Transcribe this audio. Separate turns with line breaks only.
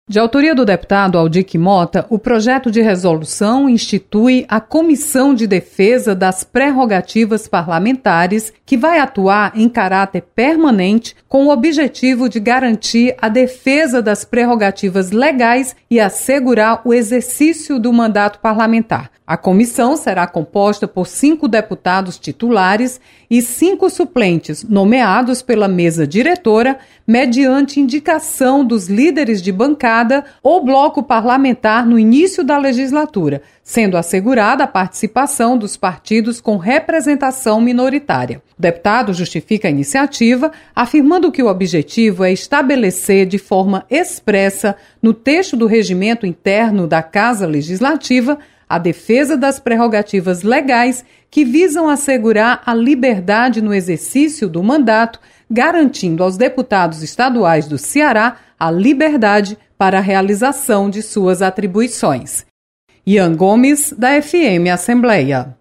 De autoria do deputado Aldique Mota, o projeto de resolução institui a Comissão de Defesa das Prerrogativas Parlamentares, que vai atuar em caráter permanente com o objetivo de garantir a defesa das prerrogativas legais e assegurar o exercício do mandato parlamentar. A comissão será composta por 5 deputados titulares e 5 suplentes, nomeados pela mesa diretora, mediante indicação dos líderes de bancada ou bloco parlamentar no início da legislatura, sendo assegurada a participação dos partidos com representação minoritária. O deputado justifica a iniciativa, afirmando que o objetivo é estabelecer de forma expressa, no texto do regimento interno da Casa Legislativa, a defesa das prerrogativas legais que visam assegurar a liberdade no exercício do mandato, garantindo aos deputados estaduais do Ceará a liberdade para a realização de suas atribuições. Ian Gomes, da FM Assembleia.